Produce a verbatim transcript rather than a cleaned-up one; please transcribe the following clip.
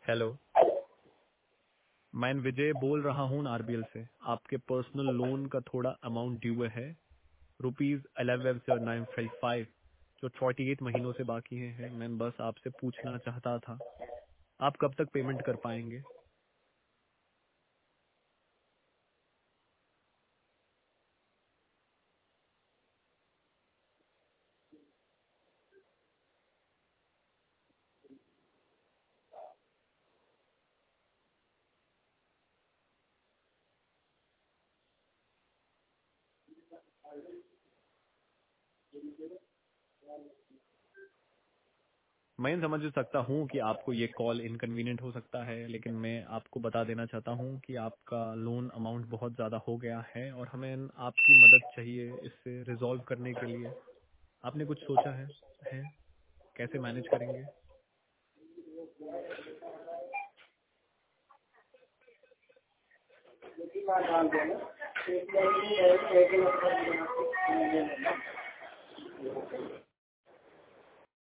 Hello, मैं विजय बोल रहा हूँ आरबीएल से। आपके पर्सनल लोन का थोड़ा अमाउंट ड्यू है, rupees eleven seven nine five five, जो फोर्टी एट महीनों से बाकी है। मैं बस आपसे पूछना चाहता था, आप कब तक पेमेंट कर पाएंगे? मैं समझ सकता हूँ कि आपको ये कॉल इनकन्वीनियंट हो सकता है, लेकिन मैं आपको बता देना चाहता हूँ कि आपका लोन अमाउंट बहुत ज्यादा हो गया है और हमें आपकी मदद चाहिए इससे रिजॉल्व करने के लिए। आपने कुछ सोचा है, है? कैसे मैनेज करेंगे?